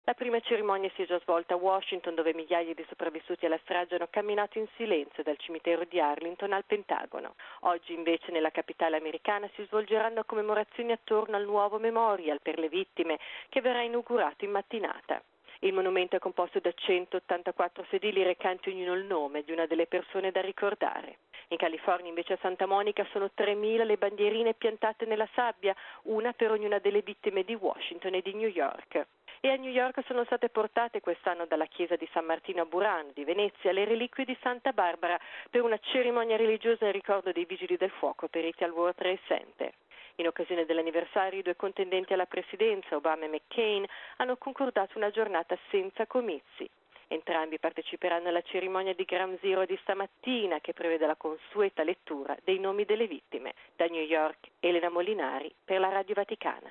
La prima cerimonia si è già svolta a Washington, dove migliaia di sopravvissuti alla strage hanno camminato in silenzio dal cimitero di Arlington al Pentagono. Oggi invece nella capitale americana si svolgeranno commemorazioni attorno al nuovo memorial per le vittime che verrà inaugurato in mattinata. Il monumento è composto da 184 sedili recanti ognuno il nome di una delle persone da ricordare. In California invece a Santa Monica sono 3.000 le bandierine piantate nella sabbia, una per ognuna delle vittime di Washington e di New York. E a New York sono state portate quest'anno dalla chiesa di San Martino a Burano di Venezia le reliquie di Santa Barbara per una cerimonia religiosa in ricordo dei vigili del fuoco periti al World Trade Center. In occasione dell'anniversario, i due contendenti alla presidenza, Obama e McCain, hanno concordato una giornata senza comizi. Entrambi parteciperanno alla cerimonia di Ground Zero di stamattina, che prevede la consueta lettura dei nomi delle vittime. Da New York, Elena Molinari per la Radio Vaticana.